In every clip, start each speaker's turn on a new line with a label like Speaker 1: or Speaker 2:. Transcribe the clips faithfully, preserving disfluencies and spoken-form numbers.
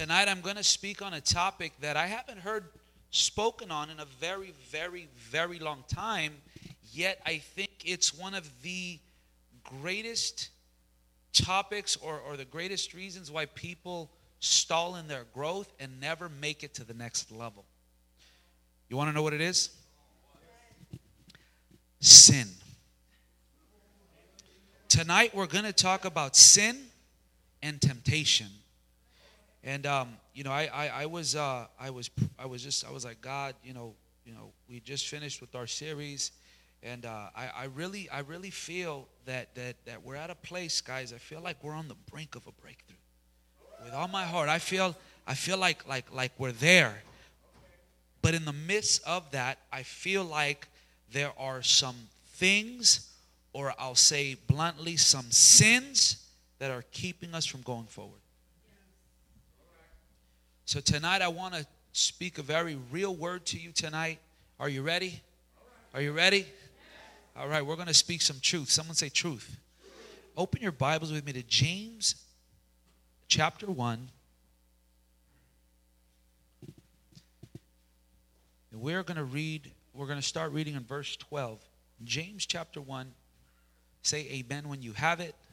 Speaker 1: Tonight I'm going to speak on a topic that I haven't heard spoken on in a very, very, very long time, yet I think it's one of the greatest topics or, or the greatest reasons why people stall in their growth and never make it to the next level. You want to know what it is? Sin. Tonight we're going to talk about sin and temptation. And um, you know, I, I, I was uh, I was I was just I was like, God, you know, you know, we just finished with our series, and uh, I, I really I really feel that that that we're at a place, guys. I feel like we're on the brink of a breakthrough. With all my heart, I feel I feel like like like we're there. But in the midst of that, I feel like there are some things, or I'll say bluntly, some sins that are keeping us from going forward. So tonight I want to speak a very real word to you tonight. Are you ready? Are you ready? All right, we're going to speak some truth. Someone say truth. Open your Bibles with me to James chapter one. And we're going to read, we're going to start reading in verse twelve. James chapter one. Say amen when you have it.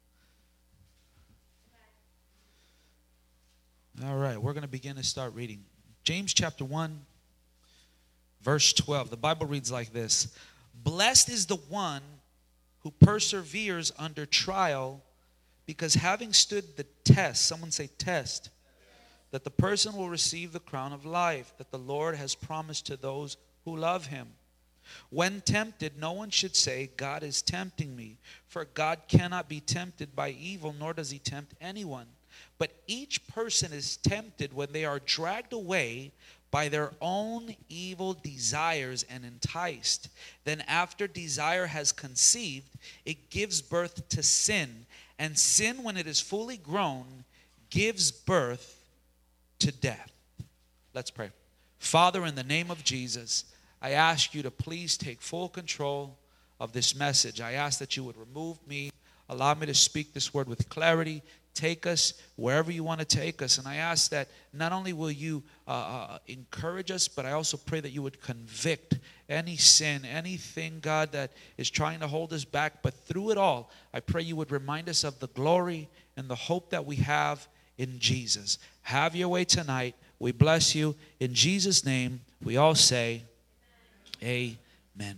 Speaker 1: All right, we're going to begin to start reading. James chapter one, verse twelve. The Bible reads like this. Blessed is the one who perseveres under trial, because having stood the test, someone say test, that the person will receive the crown of life that the Lord has promised to those who love him. When tempted, no one should say, God is tempting me, for God cannot be tempted by evil, nor does he tempt anyone. But each person is tempted when they are dragged away by their own evil desires and enticed. Then after desire has conceived, it gives birth to sin. And sin, when it is fully grown, gives birth to death. Let's pray. Father, in the name of Jesus, I ask you to please take full control of this message. I ask that you would remove me. Allow me to speak this word with clarity. Take us wherever you want to take us. And I ask that not only will you uh, uh, encourage us, but I also pray that you would convict any sin, anything, God, that is trying to hold us back. But through it all, I pray you would remind us of the glory and the hope that we have in Jesus. Have your way tonight. We bless you. In Jesus' name, we all say, Amen. Amen.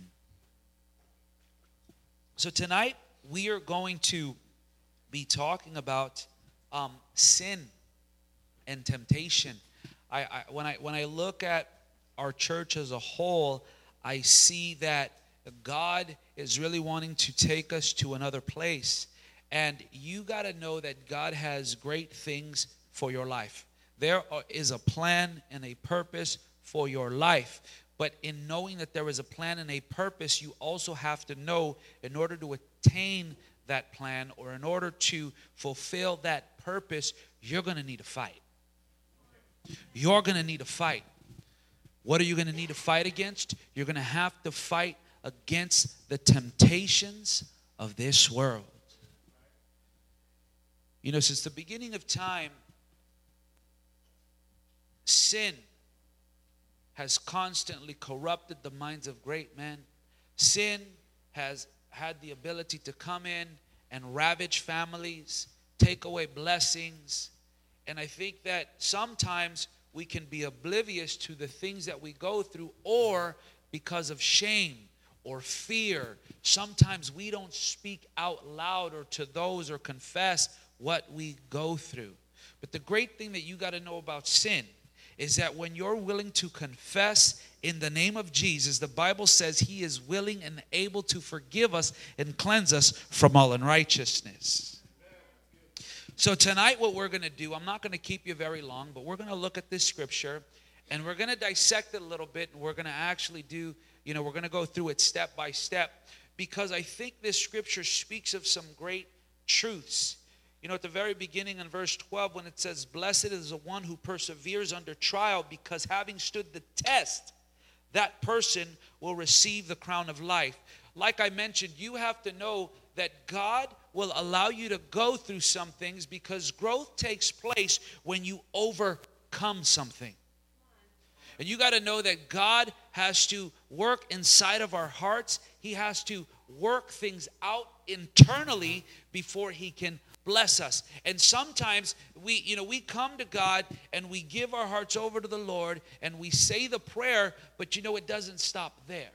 Speaker 1: So tonight, we are going to be talking about um, sin and temptation. I, I when I when I look at our church as a whole, I see that God is really wanting to take us to another place. And you got to know that God has great things for your life. There is a plan and a purpose for your life. But in knowing that there is a plan and a purpose, you also have to know, in order to attain that plan, or in order to fulfill that purpose, you're going to need a fight. You're going to need a fight. What are you going to need to fight against? You're going to have to fight against the temptations of this world. You know, since the beginning of time, sin has constantly corrupted the minds of great men. Sin has had the ability to come in and ravage families, take away blessings. And I think that sometimes we can be oblivious to the things that we go through, or because of shame or fear, sometimes we don't speak out loud or to those or confess what we go through. But the great thing that you got to know about sin is that when you're willing to confess in the name of Jesus, the Bible says he is willing and able to forgive us and cleanse us from all unrighteousness. So tonight what we're going to do, I'm not going to keep you very long, but we're going to look at this scripture and we're going to dissect it a little bit, and we're going to actually do, you know, we're going to go through it step by step, because I think this scripture speaks of some great truths. You know, at the very beginning in verse twelve, when it says, blessed is the one who perseveres under trial, because having stood the test, that person will receive the crown of life. Like I mentioned, you have to know that God will allow you to go through some things, because growth takes place when you overcome something. And you got to know that God has to work inside of our hearts. He has to work things out internally before he can bless us. And sometimes we, you know, we come to God and we give our hearts over to the Lord and we say the prayer, but you know, it doesn't stop there.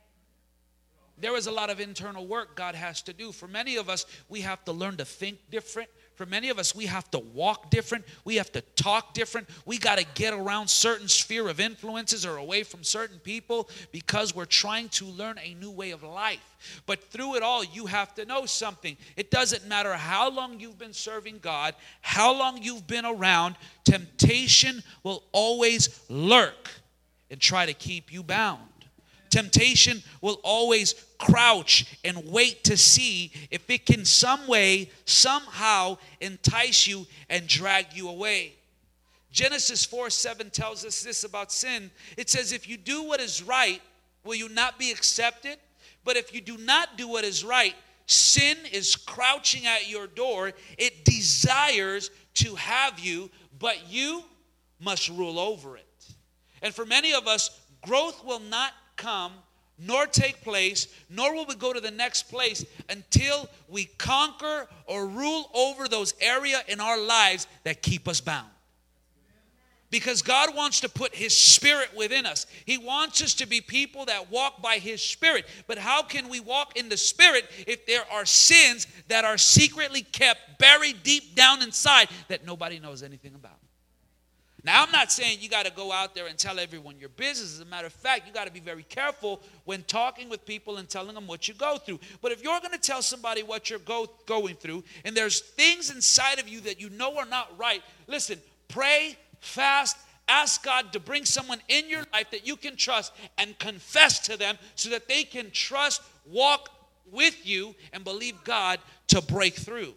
Speaker 1: There is a lot of internal work God has to do. For many of us, we have to learn to think different. For many of us, we have to walk different. We have to talk different. We got to get around certain sphere of influences or away from certain people, because we're trying to learn a new way of life. But through it all, you have to know something. It doesn't matter how long you've been serving God, how long you've been around, temptation will always lurk and try to keep you bound. Temptation will always crouch and wait to see if it can some way, somehow entice you and drag you away. Genesis four seven tells us this about sin. It says, if you do what is right, will you not be accepted? But if you do not do what is right, sin is crouching at your door. It desires to have you, but you must rule over it. And for many of us, growth will not come, nor take place, nor will we go to the next place until we conquer or rule over those areas in our lives that keep us bound. Because God wants to put his spirit within us. He wants us to be people that walk by his spirit. But how can we walk in the spirit if there are sins that are secretly kept, buried deep down inside, that nobody knows anything about? Now, I'm not saying you got to go out there and tell everyone your business. As a matter of fact, you got to be very careful when talking with people and telling them what you go through. But if you're going to tell somebody what you're go, going through, and there's things inside of you that you know are not right, listen, pray, fast, ask God to bring someone in your life that you can trust and confess to them so that they can trust, walk with you, and believe God to break through.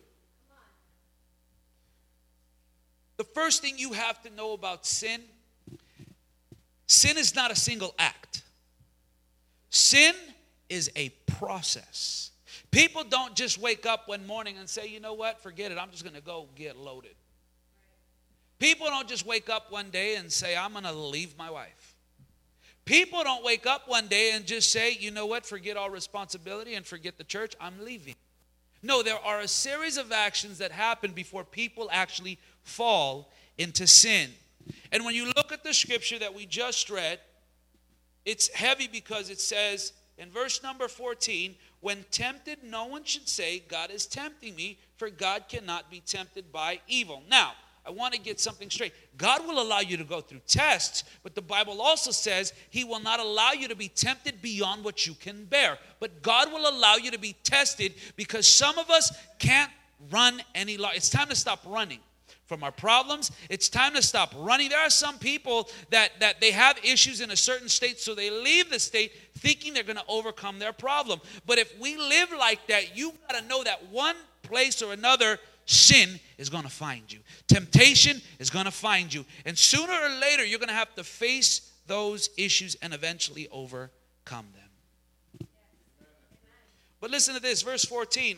Speaker 1: The first thing you have to know about sin, sin is not a single act. Sin is a process. People don't just wake up one morning and say, you know what, forget it, I'm just going to go get loaded. People don't just wake up one day and say, I'm going to leave my wife. People don't wake up one day and just say, you know what, forget all responsibility and forget the church, I'm leaving. No, there are a series of actions that happen before people actually fall into sin. And when you look at the scripture that we just read, it's heavy because it says in verse number fourteen, when tempted, no one should say, God is tempting me, for God cannot be tempted by evil. Now, I want to get something straight. God will allow you to go through tests, but the Bible also says he will not allow you to be tempted beyond what you can bear. But God will allow you to be tested, because some of us can't run any longer. It's time to stop running from our problems. It's time to stop running. There are some people that, that they have issues in a certain state, so they leave the state thinking they're going to overcome their problem. But if we live like that, you got to know that one place or another, sin is going to find you. Temptation is going to find you. And sooner or later, you're going to have to face those issues and eventually overcome them. But listen to this, verse fourteen.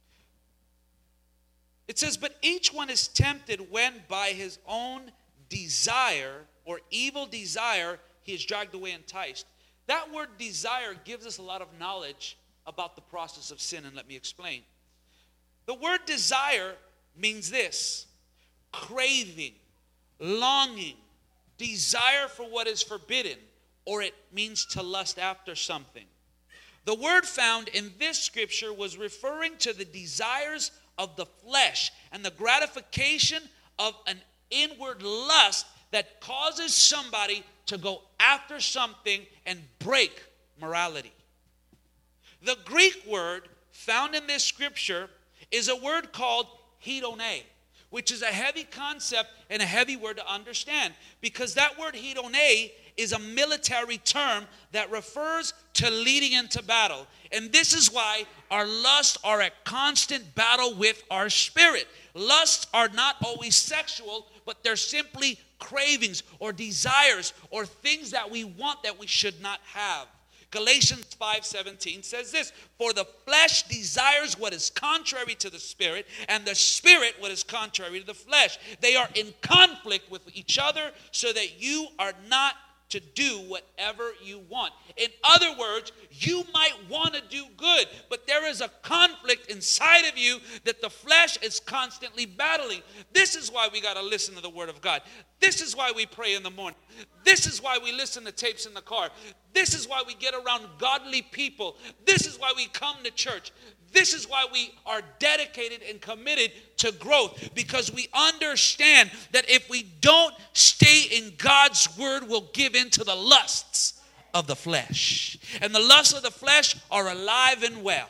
Speaker 1: It says, but each one is tempted when by his own desire or evil desire he is dragged away and enticed. That word desire gives us a lot of knowledge about the process of sin, and let me explain. The word desire means this: craving, longing, desire for what is forbidden, or it means to lust after something. The word found in this scripture was referring to the desires of the flesh and the gratification of an inward lust that causes somebody to go after something and break morality. The Greek word found in this scripture is a word called hedone, which is a heavy concept and a heavy word to understand, because that word hedone is a military term that refers to leading into battle. And this is why our lusts are at constant battle with our spirit. Lusts are not always sexual, but they're simply cravings or desires or things that we want that we should not have. Galatians five seventeen says this, for the flesh desires what is contrary to the spirit, and the spirit what is contrary to the flesh. They are in conflict with each other, so that you are not to do whatever you want. In other words, you might want to do good, but there is a conflict inside of you that the flesh is constantly battling. This is why we got to listen to the Word of God. This is why we pray in the morning. This is why we listen to tapes in the car. This is why we get around godly people. This is why we come to church. This is why we are dedicated and committed to growth, because we understand that if we don't stay in God's word, we'll give in to the lusts of the flesh. And the lusts of the flesh are alive and well.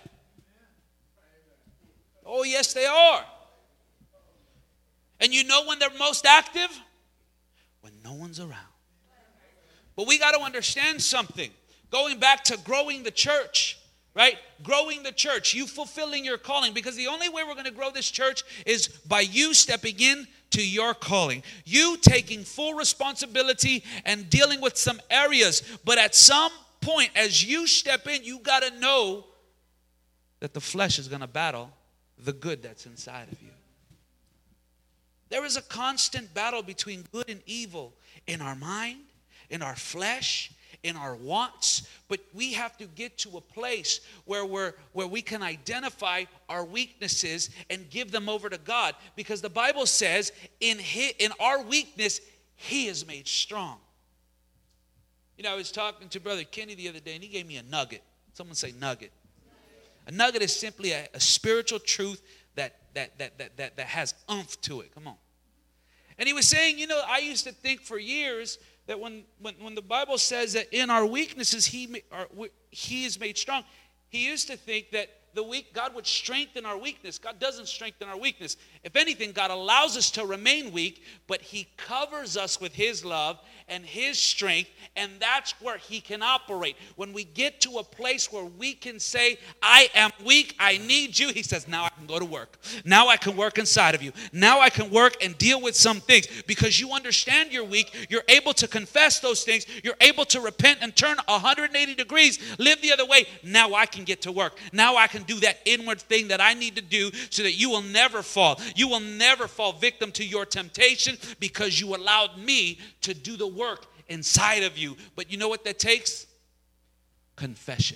Speaker 1: Oh, yes, they are. And you know when they're most active? When no one's around. But we got to understand something. Going back to growing the church. Right? Growing the church, you fulfilling your calling, because the only way we're going to grow this church is by you stepping in to your calling. You taking full responsibility and dealing with some areas. But at some point, as you step in, you got to know that the flesh is going to battle the good that's inside of you. There is a constant battle between good and evil in our mind, in our flesh, in our wants, but we have to get to a place where we're where we can identify our weaknesses and give them over to God, because the Bible says in his, in our weakness he is made strong. You know, I was talking to Brother Kenny the other day, and he gave me a nugget. Someone say nugget. A nugget is simply a, a spiritual truth that that that that that that has oomph to it. Come on. And he was saying, you know, I used to think for years that when, when, when the Bible says that in our weaknesses he, our, he is made strong, he used to think that the weak, God would strengthen our weakness. God doesn't strengthen our weakness. If anything, God allows us to remain weak, but he covers us with his love and his strength, and that's where he can operate. When we get to a place where we can say, I am weak, I need you, he says, now I can go to work. Now I can work inside of you. Now I can work and deal with some things. Because you understand you're weak, you're able to confess those things, you're able to repent and turn one hundred eighty degrees, live the other way. Now I can get to work. Now I can do that inward thing that I need to do so that you will never fall. You will never fall victim to your temptation, because you allowed me to do the work inside of you. But you know what that takes? Confession.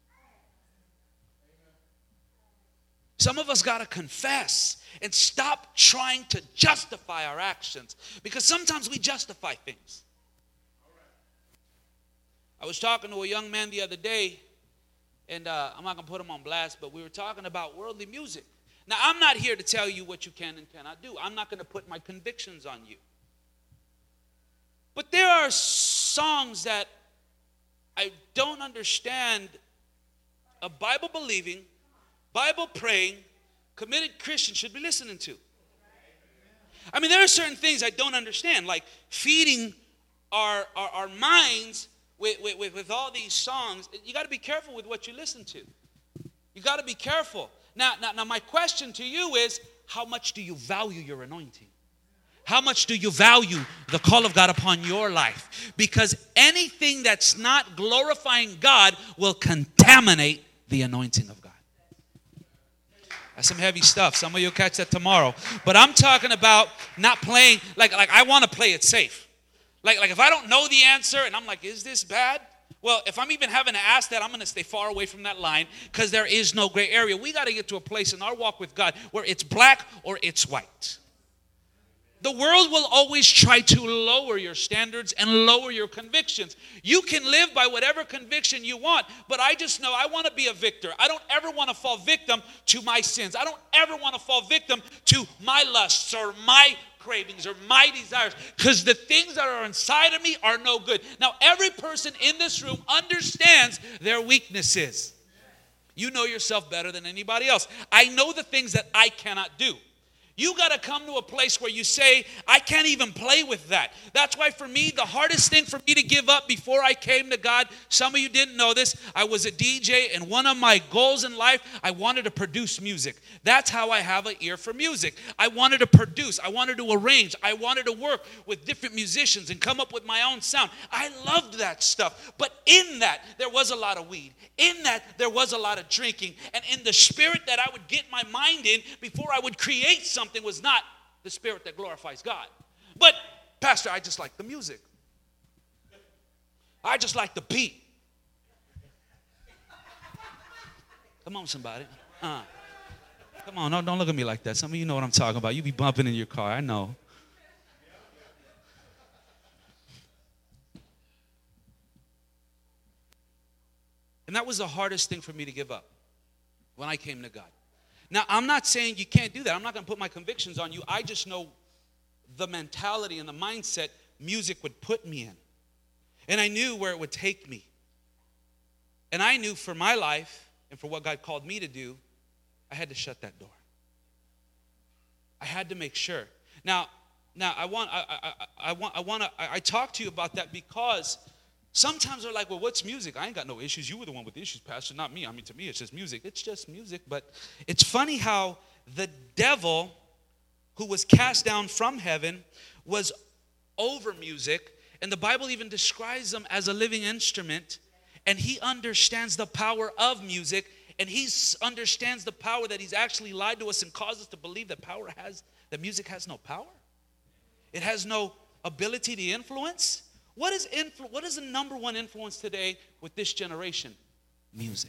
Speaker 1: Some of us got to confess and stop trying to justify our actions, because sometimes we justify things. I was talking to a young man the other day, and uh, I'm not going to put him on blast, but we were talking about worldly music. Now, I'm not here to tell you what you can and cannot do. I'm not going to put my convictions on you. But there are songs that I don't understand a Bible-believing, Bible-praying, committed Christian should be listening to. I mean, there are certain things I don't understand, like feeding our, our, our minds with, with, with all these songs. You got to be careful with what you listen to. You got to be careful. Now, now, now, my question to you is, how much do you value your anointing? How much do you value the call of God upon your life? Because anything that's not glorifying God will contaminate the anointing of God. That's some heavy stuff. Some of you will catch that tomorrow. But I'm talking about not playing, like, like I want to play it safe. Like, like if I don't know the answer and I'm like, is this bad? Well, if I'm even having to ask that, I'm going to stay far away from that line, because there is no gray area. We got to get to a place in our walk with God where it's black or it's white. The world will always try to lower your standards and lower your convictions. You can live by whatever conviction you want, but I just know I want to be a victor. I don't ever want to fall victim to my sins. I don't ever want to fall victim to my lusts or my cravings or my desires, because the things that are inside of me are no good. Now, every person in this room understands their weaknesses. You know yourself better than anybody else. I know the things that I cannot do. You got to come to a place where you say, I can't even play with that. That's why for me, the hardest thing for me to give up before I came to God, some of you didn't know this, I was a D J, and one of my goals in life, I wanted to produce music. That's how I have an ear for music. I wanted to produce. I wanted to arrange. I wanted to work with different musicians and come up with my own sound. I loved that stuff. But in that, there was a lot of weed. In that, there was a lot of drinking. And in the spirit that I would get my mind in before I would create something, Something was not the spirit that glorifies God. But, Pastor, I just like the music. I just like the beat. Come on, somebody. Uh, come on, no, don't look at me like that. Some of you know what I'm talking about. You be bumping in your car, I know. And that was the hardest thing for me to give up when I came to God. Now, I'm not saying you can't do that. I'm not going to put my convictions on you. I just know the mentality and the mindset music would put me in. And I knew where it would take me. And I knew for my life and for what God called me to do, I had to shut that door. I had to make sure. Now, now I want I, I, I want I want to I talk to you about that because sometimes they're like, well, what's music? I ain't got no issues. You were the one with the issues, Pastor, not me. I mean, to me, it's just music. It's just music. But it's funny how the devil, who was cast down from heaven, was over music. And the Bible even describes him as a living instrument. And he understands the power of music. And he understands the power that he's actually lied to us and caused us to believe that power has, that music has no power. It has no ability to influence. What is influ- what is the number one influence today with this generation? Music.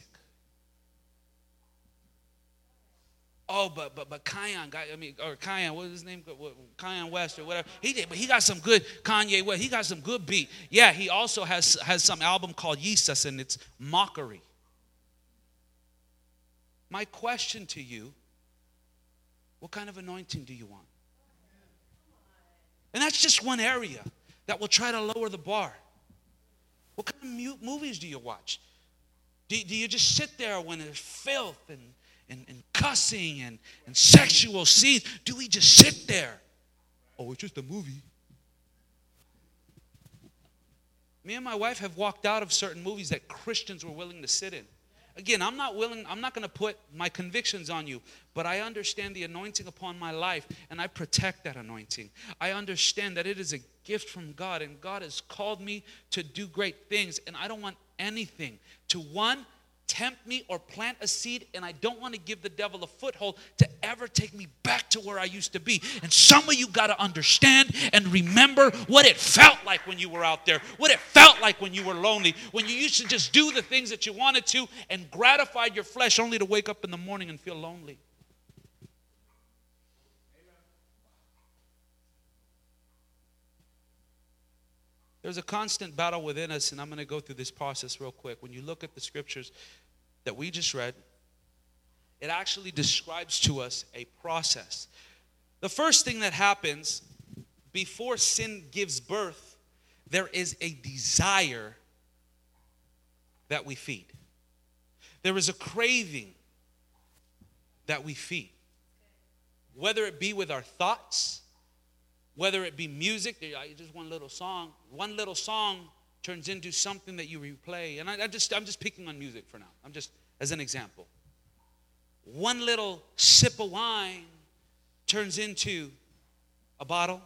Speaker 1: Oh, but but but Kanye, guy, I mean, or Kanye, what is his name? Kanye West or whatever. He did, but he got some good Kanye West. He got some good beat. Yeah, he also has has some album called Yeezus, and it's mockery. My question to you: what kind of anointing do you want? And that's just one area that will try to lower the bar. What kind of mu- movies do you watch? Do, do you just sit there when there's filth and, and, and cussing and, and sexual scenes? Do we just sit there? Oh, it's just a movie. Me and my wife have walked out of certain movies that Christians were willing to sit in. Again, I'm not willing, I'm not going to put my convictions on you, but I understand the anointing upon my life, and I protect that anointing. I understand that it is a gift from God, and God has called me to do great things, and I don't want anything to, one, tempt me or plant a seed, and I don't want to give the devil a foothold to ever take me back to where I used to be. And some of you got to understand and remember what it felt like when you were out there, what it felt like when you were lonely, when you used to just do the things that you wanted to and gratified your flesh only to wake up in the morning and feel lonely. There's a constant battle within us, and I'm going to go through this process real quick. When you look at the scriptures that we just read, it actually describes to us a process. The first thing that happens before sin gives birth, there is a desire that we feed. There is a craving that we feed. Whether it be with our thoughts, whether it be music, just one little song, one little song turns into something that you replay. And I, I just, I'm just picking on music for now. I'm just, as an example. One little sip of wine turns into a bottle.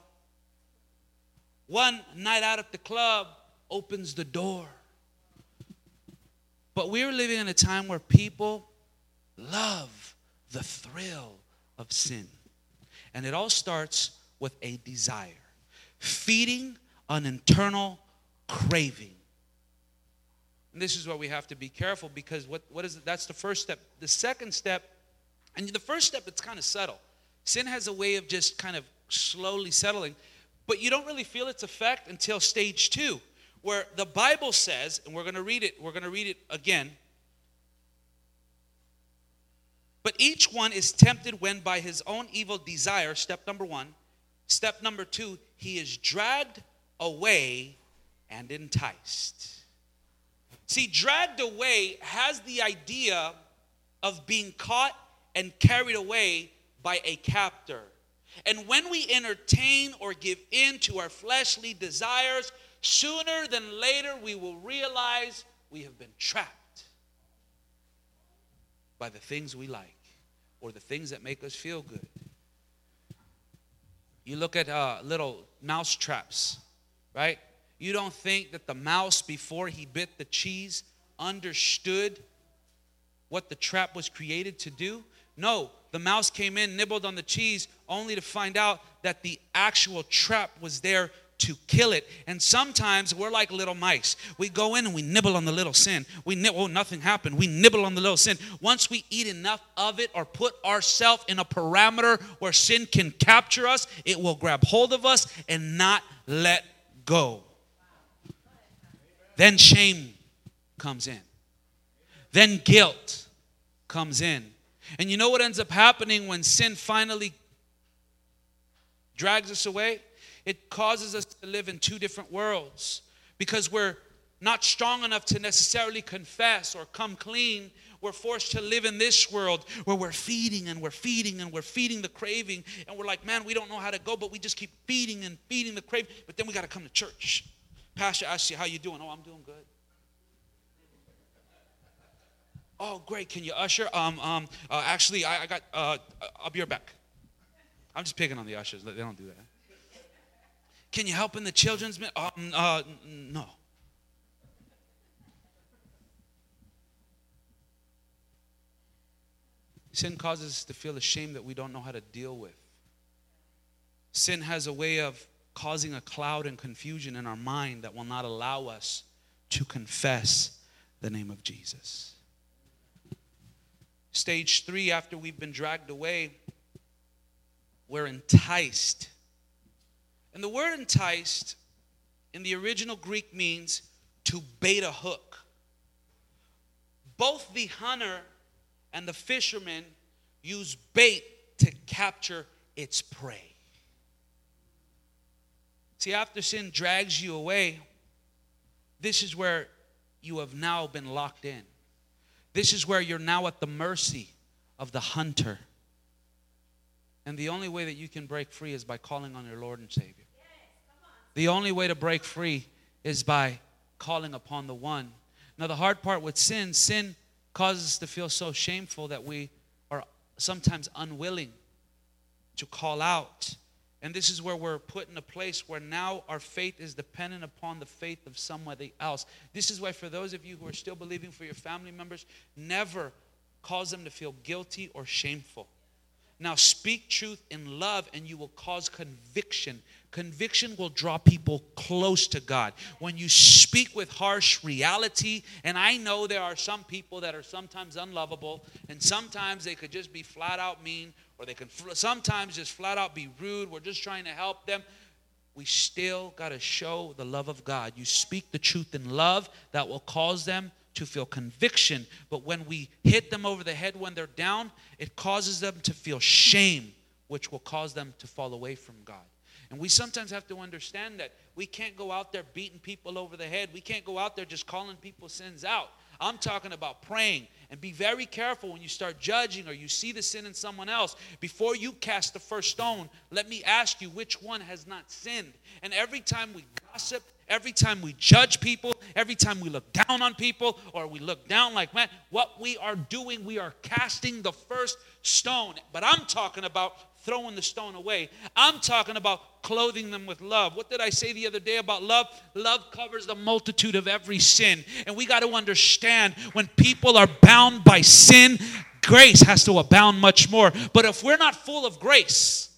Speaker 1: One night out at the club opens the door. But we're living in a time where people love the thrill of sin. And it all starts with a desire, feeding an internal craving. And this is where we have to be careful, because what, what is it? That's the first step. The second step, and the first step, it's kind of subtle. Sin has a way of just kind of slowly settling, but you don't really feel its effect until stage two, where the Bible says, and we're going to read it, we're going to read it again. But each one is tempted when by his own evil desire, step number one. Step number two, he is dragged away and enticed. See, dragged away has the idea of being caught and carried away by a captor And when we entertain or give in to our fleshly desires, sooner than later we will realize we have been trapped by the things we like or the things that make us feel good. You look at uh, little mouse traps, right? You don't think that the mouse, before he bit the cheese, understood what the trap was created to do? No, the mouse came in, nibbled on the cheese, only to find out that the actual trap was there to kill it. And sometimes we're like little mice. We go in and we nibble on the little sin. We nibble, oh, nothing happened. We nibble on the little sin. Once we eat enough of it or put ourselves in a parameter where sin can capture us, it will grab hold of us and not let go. Then shame comes in. Then guilt comes in. And you know what ends up happening when sin finally drags us away? It causes us to live in two different worlds because we're not strong enough to necessarily confess or come clean. We're forced to live in this world where we're feeding and we're feeding and we're feeding the craving. And we're like, man, we don't know how to go, but we just keep feeding and feeding the craving. But then we got to come to church. Pastor asks you, how you doing? Oh, I'm doing good. Oh, great. Can you usher? Um, um, uh, actually, I, I got, uh, I'll be right back. I'm just picking on the ushers. They don't do that. Can you help in the children's? Um, uh, no. Sin causes us to feel ashamed that we don't know how to deal with. Sin has a way of causing a cloud and confusion in our mind that will not allow us to confess the name of Jesus. Stage three, after we've been dragged away, we're enticed. And the word enticed in the original Greek means to bait a hook. Both the hunter and the fisherman use bait to capture its prey. See, after sin drags you away, this is where you have now been locked in. This is where you're now at the mercy of the hunter. And the only way that you can break free is by calling on your Lord and Savior. The only way to break free is by calling upon the one. Now, the hard part with sin, sin causes us to feel so shameful that we are sometimes unwilling to call out. And this is where we're put in a place where now our faith is dependent upon the faith of somebody else. This is why for those of you who are still believing for your family members, never cause them to feel guilty or shameful. Now speak truth in love and you will cause conviction. Conviction will draw people close to God. When you speak with harsh reality, and I know there are some people that are sometimes unlovable, and sometimes they could just be flat out mean, or they can sometimes just flat out be rude. We're just trying to help them. We still got to show the love of God. You speak the truth in love that will cause them to feel conviction. But when we hit them over the head when they're down, it causes them to feel shame, which will cause them to fall away from God. And we sometimes have to understand that we can't go out there beating people over the head. We can't go out there just calling people's sins out. I'm talking about praying. And be very careful when you start judging or you see the sin in someone else. Before you cast the first stone, let me ask you, which one has not sinned? And every time we gossip, every time we judge people, every time we look down on people, or we look down like, man, what we are doing, we are casting the first stone. But I'm talking about throwing the stone away. I'm talking about clothing them with love. What did I say the other day about love? Love covers the multitude of every sin. And we got to understand when people are bound by sin, grace has to abound much more. But if we're not full of grace,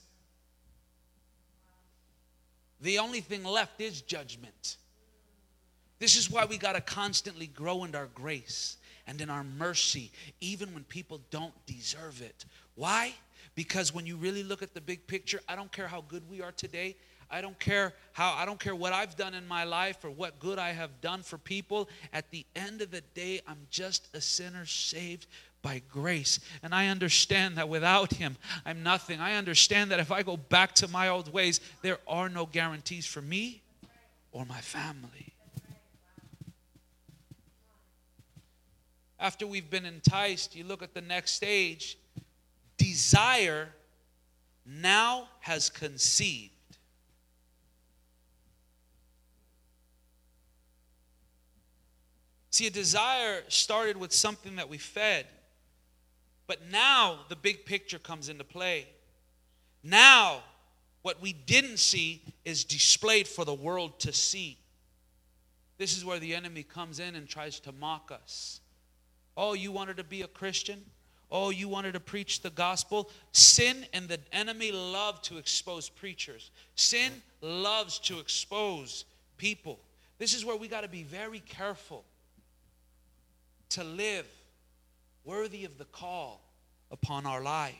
Speaker 1: the only thing left is judgment. This is why we got to constantly grow in our grace and in our mercy, even when people don't deserve it. Why? Because when you really look at the big picture, I don't care how good we are today. I don't care how, I don't care what I've done in my life or what good I have done for people. At the end of the day, I'm just a sinner saved by grace. And I understand that without him, I'm nothing. I understand that if I go back to my old ways, there are no guarantees for me or my family. After we've been enticed, you look at the next stage. Desire now has conceived. See, a desire started with something that we fed. But now the big picture comes into play. Now, what we didn't see is displayed for the world to see. This is where the enemy comes in and tries to mock us. Oh, you wanted to be a Christian? Oh, you wanted to preach the gospel? Sin and the enemy love to expose preachers. Sin loves to expose people. This is where we got to be very careful to live worthy of the call upon our life.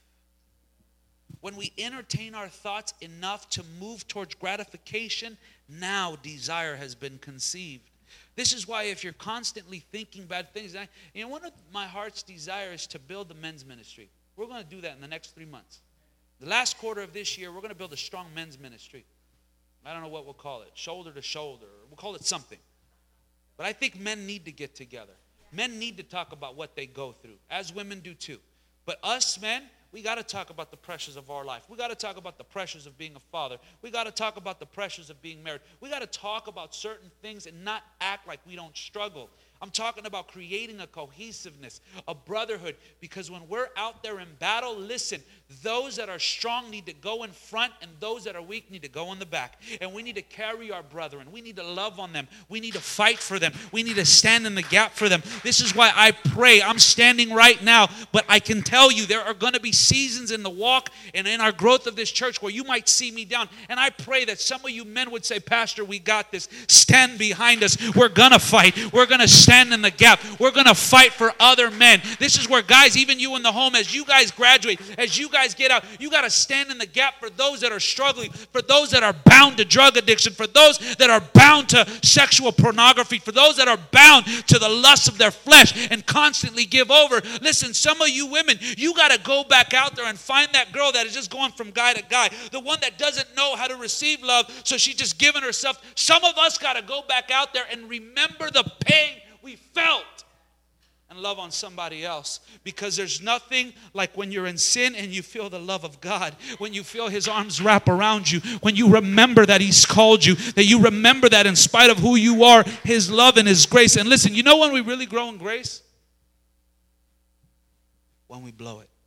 Speaker 1: When we entertain our thoughts enough to move towards gratification, now desire has been conceived. This is why if you're constantly thinking bad things, I, you know, one of my heart's desire is to build the men's ministry. We're going to do that in the next three months. The last quarter of this year, we're going to build a strong men's ministry. I don't know what we'll call it, shoulder to shoulder. We'll call it something. But I think men need to get together. Men need to talk about what they go through, as women do too. But us men, we got to talk about the pressures of our life. We got to talk about the pressures of being a father. We got to talk about the pressures of being married. We got to talk about certain things and not act like we don't struggle. I'm talking about creating a cohesiveness, a brotherhood, because when we're out there in battle, listen, those that are strong need to go in front and those that are weak need to go in the back. And we need to carry our brethren. We need to love on them. We need to fight for them. We need to stand in the gap for them. This is why I pray. I'm standing right now, but I can tell you there are going to be seasons in the walk and in our growth of this church where you might see me down. And I pray that some of you men would say, Pastor, we got this. Stand behind us. We're going to fight. We're going to stand in the gap. We're going to fight for other men. This is where, guys, even you in the home, as you guys graduate, as you guys get out, you got to stand in the gap for those that are struggling, for those that are bound to drug addiction, for those that are bound to sexual pornography, for those that are bound to the lust of their flesh and constantly give over. Listen, some of you women, you got to go back out there and find that girl that is just going from guy to guy, the one that doesn't know how to receive love, so she's just giving herself. Some of us got to go back out there and remember the pain we felt and love on somebody else, because there's nothing like when you're in sin and you feel the love of God, when you feel his arms wrap around you, when you remember that he's called you, that you remember that in spite of who you are, his love and his grace. And listen, you know when we really grow in grace? When we blow it.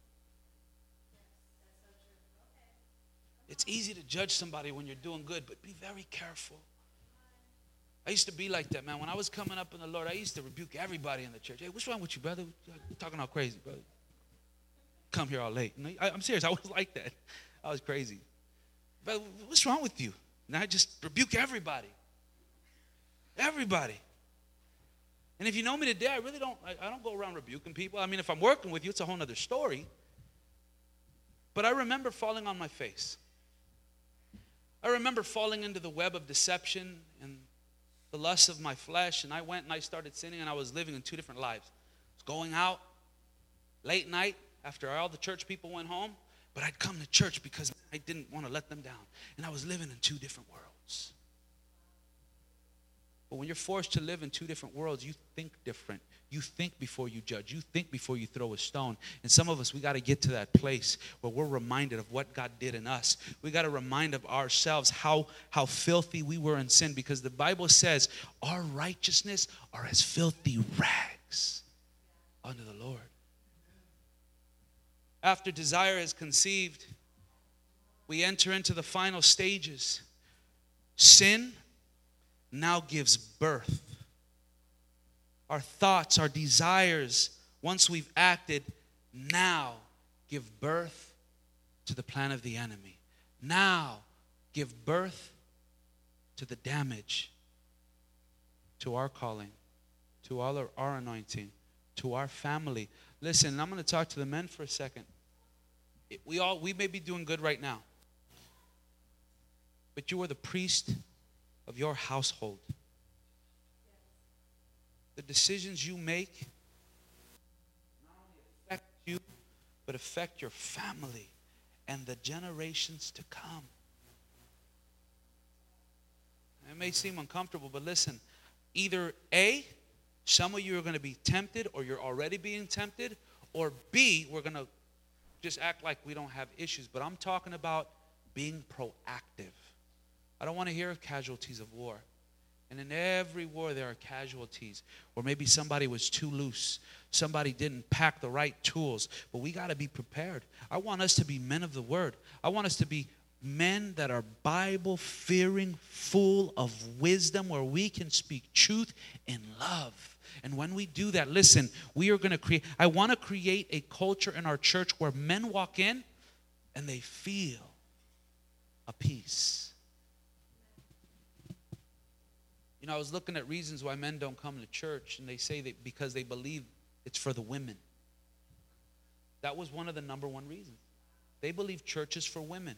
Speaker 1: It's easy to judge somebody when you're doing good, but be very careful. I used to be like that, man. When I was coming up in the Lord, I used to rebuke everybody in the church. Hey, what's wrong with you, brother? You're talking all crazy, brother. Come here all late. No, I, I'm serious. I was like that. I was crazy. Brother, what's wrong with you? And I just rebuke everybody. Everybody. And if you know me today, I really don't, I, I don't go around rebuking people. I mean, if I'm working with you, it's a whole other story. But I remember falling on my face. I remember falling into the web of deception and the lust of my flesh, and I went and I started sinning, and I was living in two different lives. I was going out late night after all the church people went home, but I'd come to church because I didn't want to let them down, and I was living in two different worlds. But when you're forced to live in two different worlds, you think different. You think before you judge. You think before you throw a stone. And some of us, we got to get to that place where we're reminded of what God did in us. We got to remind of ourselves how, how filthy we were in sin, because the Bible says our righteousness are as filthy rags unto the Lord. After desire is conceived, we enter into the final stages. Sin now gives birth. Our thoughts, our desires, once we've acted, now give birth to the plan of the enemy. Now give birth to the damage, to our calling, to all our, our anointing, to our family. Listen, I'm going to talk to the men for a second. It, we all we may be doing good right now, but you are the priest of your household. The decisions you make not only affect you, but affect your family and the generations to come. It may seem uncomfortable, but listen, either A, some of you are going to be tempted, or you're already being tempted, or B, we're going to just act like we don't have issues, but I'm talking about being proactive. I don't want to hear of casualties of war. And in every war, there are casualties. Or maybe somebody was too loose. Somebody didn't pack the right tools. But we got to be prepared. I want us to be men of the word. I want us to be men that are Bible-fearing, full of wisdom, where we can speak truth in love. And when we do that, listen, we are going to create, I want to create a culture in our church where men walk in and they feel a peace. You know, I was looking at reasons why men don't come to church, and they say that because they believe it's for the women. That was one of the number one reasons. They believe church is for women.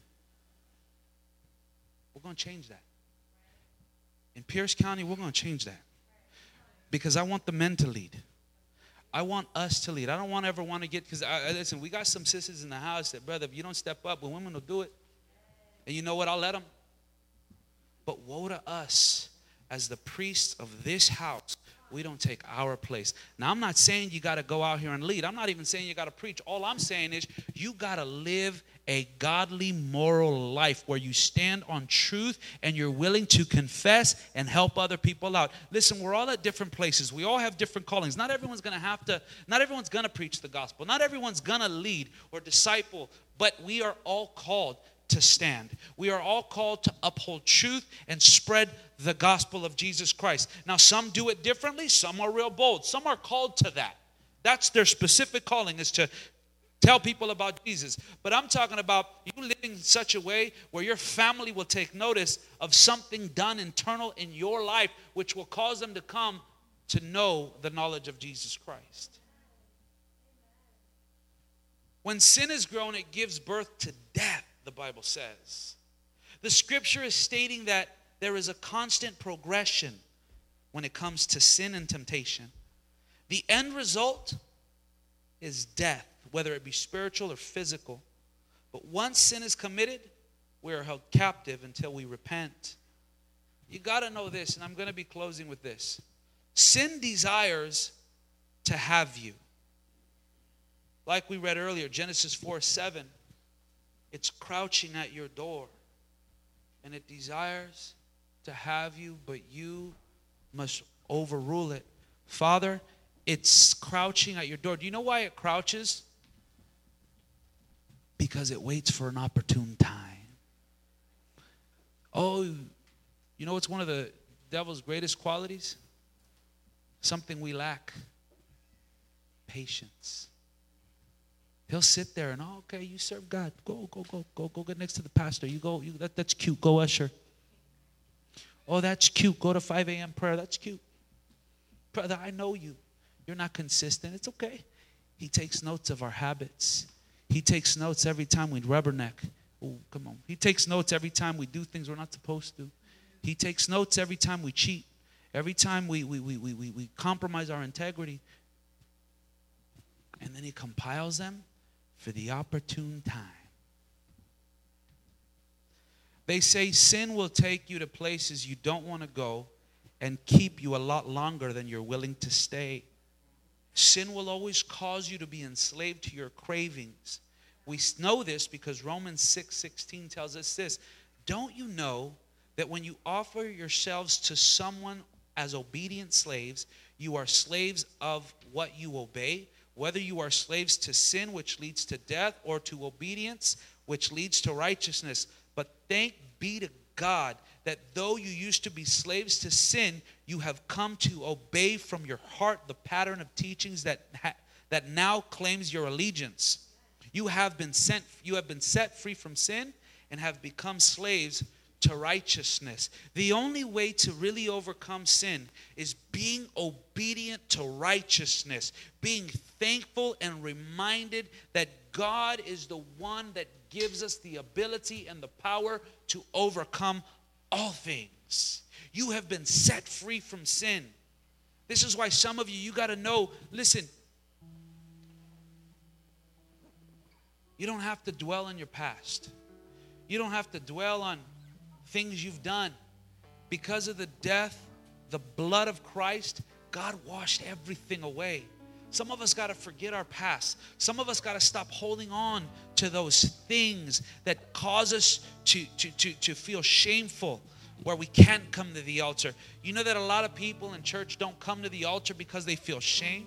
Speaker 1: We're going to change that. In Pierce County, we're going to change that. Because I want the men to lead. I want us to lead. I don't want to ever want to get, because I, I, listen, we got some sisters in the house that, brother, if you don't step up, well, women will do it. And you know what? I'll let them. But woe to us. As the priests of this house, we don't take our place. Now, I'm not saying you got to go out here and lead. I'm not even saying you got to preach. All I'm saying is you got to live a godly, moral life where you stand on truth and you're willing to confess and help other people out. Listen, we're all at different places. We all have different callings. Not everyone's going to have to, not everyone's going to preach the gospel. Not everyone's going to lead or disciple, but we are all called to stand. We are all called to uphold truth and spread the gospel of Jesus Christ. Now, some do it differently. Some are real bold. Some are called to that. That's their specific calling, is to tell people about Jesus. But I'm talking about you living in such a way where your family will take notice of something done internal in your life, which will cause them to come to know the knowledge of Jesus Christ. When sin is grown, it gives birth to death. The Bible says. The scripture is stating that there is a constant progression when it comes to sin and temptation. The end result is death, whether it be spiritual or physical. But once sin is committed, we are held captive until we repent. You got to know this, and I'm going to be closing with this. Sin desires to have you. Like we read earlier, Genesis four seven. It's crouching at your door, and it desires to have you, but you must overrule it. Father, it's crouching at your door. Do you know why it crouches? Because it waits for an opportune time. Oh, you know what's one of the devil's greatest qualities? Something we lack. Patience. He'll sit there and, oh, okay, you serve God. Go, go, go, go, go get next to the pastor. You go, you, that, that's cute. Go usher. Oh, that's cute. Go to five a.m. prayer. That's cute. Brother, I know you. You're not consistent. It's okay. He takes notes of our habits. He takes notes every time we rubberneck. Oh, come on. He takes notes every time we do things we're not supposed to. He takes notes every time we cheat. Every time we, we, we, we, we, we compromise our integrity. And then he compiles them for the opportune time. They say sin will take you to places you don't want to go and keep you a lot longer than you're willing to stay. Sin will always cause you to be enslaved to your cravings. We know this because Romans six sixteen tells us this. Don't you know that when you offer yourselves to someone as obedient slaves, you are slaves of what you obey? Whether you are slaves to sin, which leads to death, or to obedience, which leads to righteousness. But thank be to God that though you used to be slaves to sin, you have come to obey from your heart the pattern of teachings that ha- that now claims your allegiance. You have been sent, you have been set free from sin and have become slaves to righteousness. The only way to really overcome sin is being obedient to righteousness, being thankful and reminded that God is the one that gives us the ability and the power to overcome all things. You have been set free from sin. This is why some of you, you got to know, listen, you don't have to dwell on your past. You don't have to dwell on things you've done. Because of the death, the blood of Christ, God washed everything away. Some of us got to forget our past. Some of us got to stop holding on to those things that cause us to, to, to, to feel shameful, where we can't come to the altar. You know that a lot of people in church don't come to the altar because they feel shame?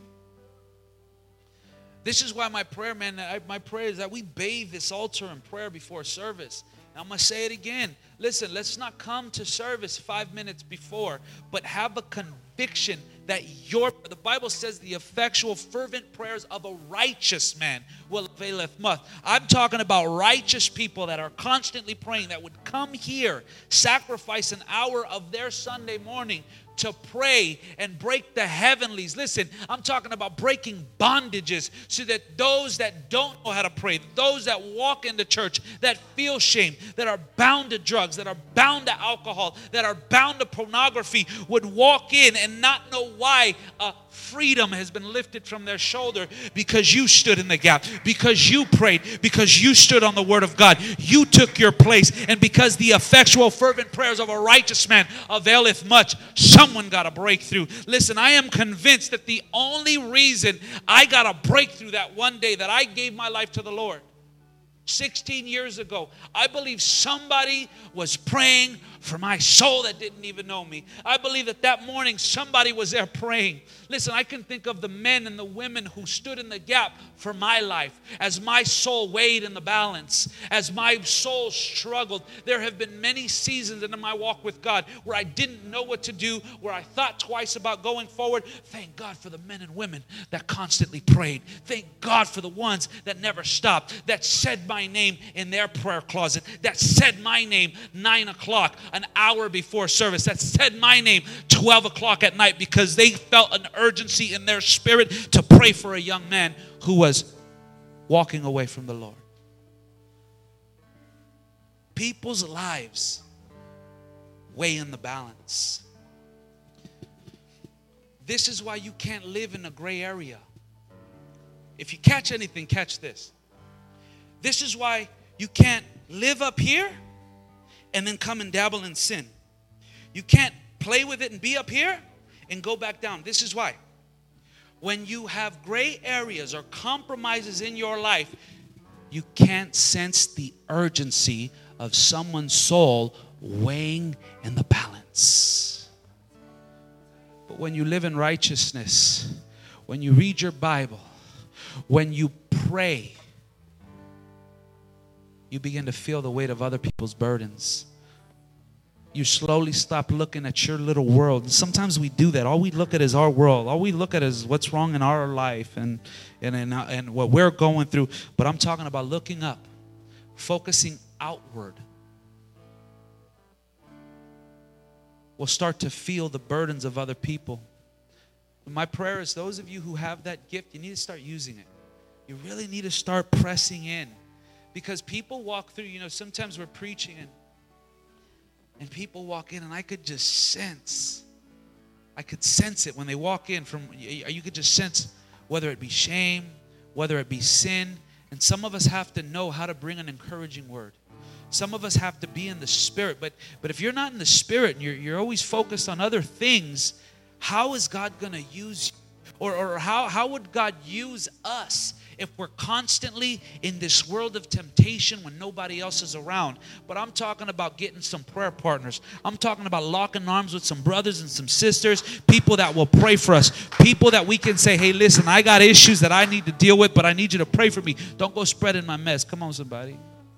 Speaker 1: This is why my prayer, man, I, my prayer is that we bathe this altar in prayer before service. And I'm going to say it again. Listen, let's not come to service five minutes before, but have a conviction that your, the Bible says the effectual fervent prayers of a righteous man will availeth much. I'm talking about righteous people that are constantly praying, that would come here, sacrifice an hour of their Sunday morning to pray and break the heavenlies. Listen, I'm talking about breaking bondages so that those that don't know how to pray, those that walk into church, that feel shame, that are bound to drugs, that are bound to alcohol, that are bound to pornography, would walk in and not know why uh, freedom has been lifted from their shoulder, because you stood in the gap, because you prayed, because you stood on the word of God, you took your place, and because the effectual fervent prayers of a righteous man availeth much. Someone got a breakthrough. Listen, I am convinced that the only reason I got a breakthrough that one day that I gave my life to the Lord sixteen years ago, I believe somebody was praying for my soul that didn't even know me. I believe that that morning somebody was there praying. Listen, I can think of the men and the women who stood in the gap for my life as my soul weighed in the balance, as my soul struggled. There have been many seasons in my walk with God where I didn't know what to do, where I thought twice about going forward. Thank God for the men and women that constantly prayed. Thank God for the ones that never stopped, that said my name in their prayer closet, that said my name nine o'clock, an hour before service, that said my name twelve o'clock at night because they felt an urgency in their spirit to pray for a young man who was walking away from the Lord. People's lives weigh in the balance. This is why you can't live in a gray area. If you catch anything, catch this. This is why you can't live up here and then come and dabble in sin. You can't play with it and be up here and go back down. This is why. When you have gray areas or compromises in your life, you can't sense the urgency of someone's soul weighing in the balance. But when you live in righteousness, when you read your Bible, when you pray, you begin to feel the weight of other people's burdens. You slowly stop looking at your little world. And sometimes we do that. All we look at is our world. All we look at is what's wrong in our life and, and, and, and what we're going through. But I'm talking about looking up, focusing outward. We'll start to feel the burdens of other people. My prayer is those of you who have that gift, you need to start using it. You really need to start pressing in. Because people walk through, you know, sometimes we're preaching and, and people walk in and I could just sense, I could sense it when they walk in from, you could just sense whether it be shame, whether it be sin. And some of us have to know how to bring an encouraging word. Some of us have to be in the spirit. But, but if you're not in the spirit and you're, you're always focused on other things, how is God going to use you? Or, or how, how would God use us if we're constantly in this world of temptation when nobody else is around? But I'm talking about getting some prayer partners. I'm talking about locking arms with some brothers and some sisters, people that will pray for us, people that we can say, hey, listen, I got issues that I need to deal with, but I need you to pray for me. Don't go spreading my mess. Come on, somebody.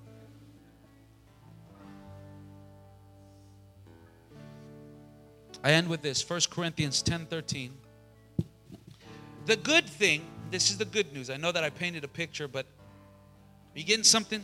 Speaker 1: I end with this, First Corinthians ten thirteen. The good thing, this is the good news. I know that I painted a picture, but are you getting something?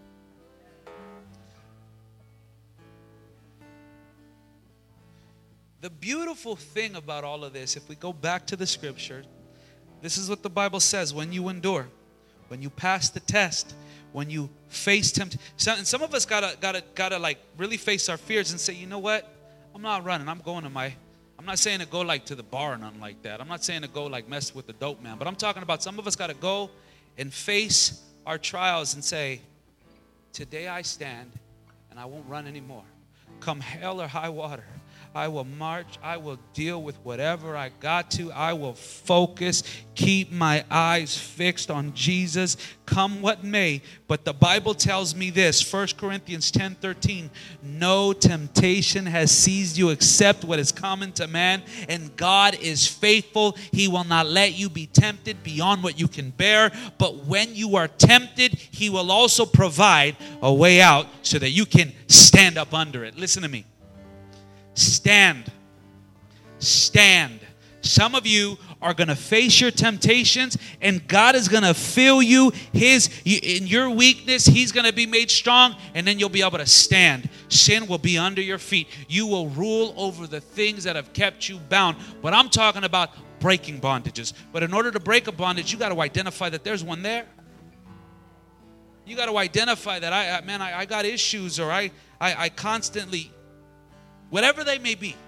Speaker 1: The beautiful thing about all of this, if we go back to the scripture, this is what the Bible says. When you endure, when you pass the test, when you face temptation. And some of us gotta, gotta, gotta like really face our fears and say, you know what? I'm not running. I'm going to my... I'm not saying to go like to the bar or nothing like that. I'm not saying to go like mess with the dope man. But I'm talking about some of us got to go and face our trials and say, today I stand and I won't run anymore. Come hell or high water, I will march. I will deal with whatever I got to. I will focus, keep my eyes fixed on Jesus, come what may. But the Bible tells me this, First Corinthians ten thirteen, no temptation has seized you except what is common to man, and God is faithful. He will not let you be tempted beyond what you can bear, but when you are tempted, He will also provide a way out so that you can stand up under it. Listen to me. Stand. Stand. Some of you are going to face your temptations, and God is going to fill you his in your weakness. He's going to be made strong, and then you'll be able to stand. Sin will be under your feet. You will rule over the things that have kept you bound. But I'm talking about breaking bondages. But in order to break a bondage, you got to identify that there's one there. You got to identify that I, man, I, I got issues, or I, I, I constantly, whatever they may be.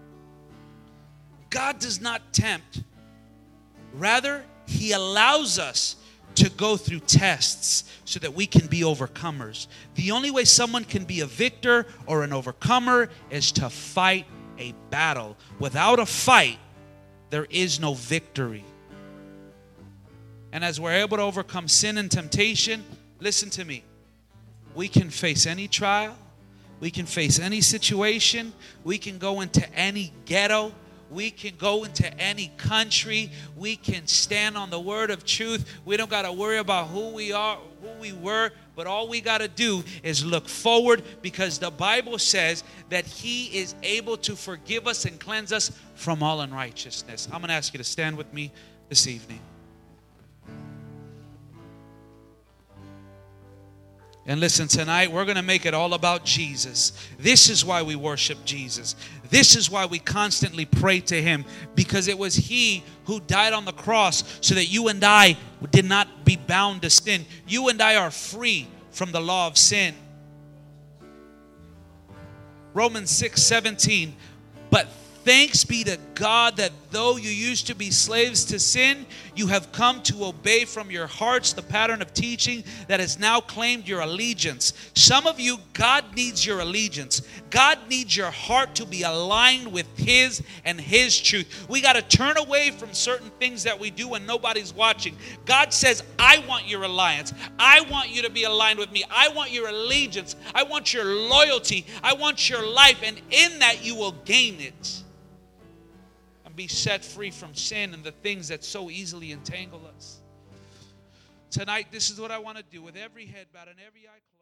Speaker 1: God does not tempt. Rather, He allows us to go through tests so that we can be overcomers. The only way someone can be a victor or an overcomer is to fight a battle. Without a fight, there is no victory. And as we're able to overcome sin and temptation, listen to me. We can face any trial. We can face any situation. We can go into any ghetto. We can go into any country. We can stand on the word of truth. We don't got to worry about who we are, who we were. But all we got to do is look forward, because the Bible says that He is able to forgive us and cleanse us from all unrighteousness. I'm going to ask you to stand with me this evening. And listen, tonight we're going to make it all about Jesus. This is why we worship Jesus. This is why we constantly pray to Him, because it was He who died on the cross so that you and I did not be bound to sin. You and I are free from the law of sin. Romans six seventeen. But thanks be to God that though you used to be slaves to sin, you have come to obey from your hearts the pattern of teaching that has now claimed your allegiance. Some of you, God needs your allegiance. God needs your heart to be aligned with His and His truth. We got to turn away from certain things that we do when nobody's watching. God says, I want your alliance. I want you to be aligned with me. I want your allegiance. I want your loyalty. I want your life. And in that you will gain it. Be set free from sin and the things that so easily entangle us. Tonight, this is what I want to do with every head bowed and every eye closed.